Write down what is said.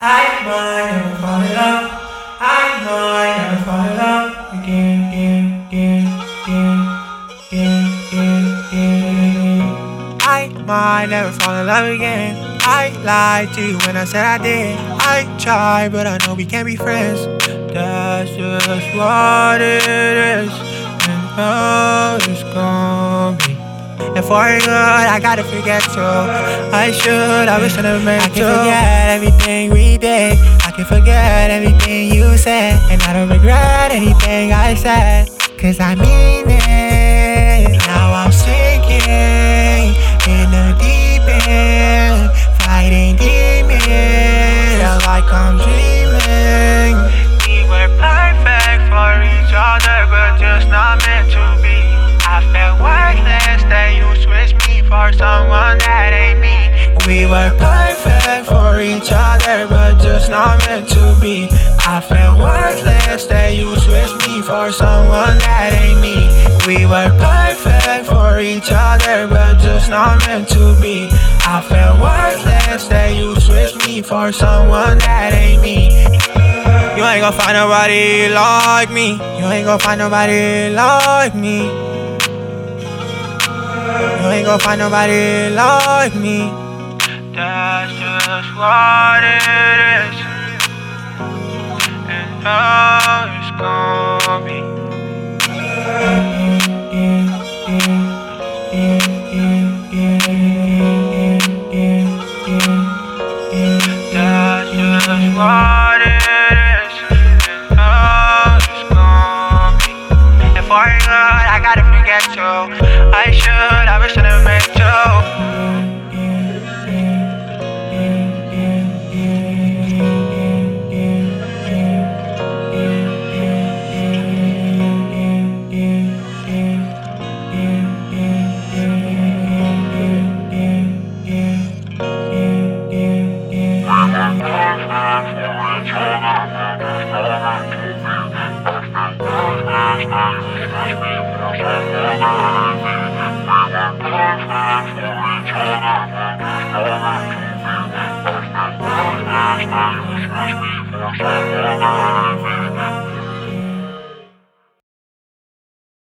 I might never fall in love. I might never fall in love again. I might never fall in love again. I lied to you when I said I did. I tried, but I know we can't be friends. That's just what it is, and how it's gonna be. And for good, I gotta forget you. I wish I never met you. I can forget everything we did. I can forget everything you said. And I don't regret anything I said, 'cause I mean it. Now I'm sinking in the deep end, fighting demons, feel like I'm dreaming. We were perfect for each other, but just not meant to be. I felt worthless that you switched me for someone that ain't me. We were perfect for each other, but just not meant to be. I felt worthless that you switched me for someone that ain't me. We were perfect for each other, but just not meant to be. I felt worthless that you switched me for someone that ain't me. You ain't gon' find nobody like me. You ain't gon' find nobody like me. You ain't gon' find nobody like me. That's just what it is, and how it's gonna be. That's just what it is, and how it's gonna be. And for good, I gotta forget you. I wish I never met you.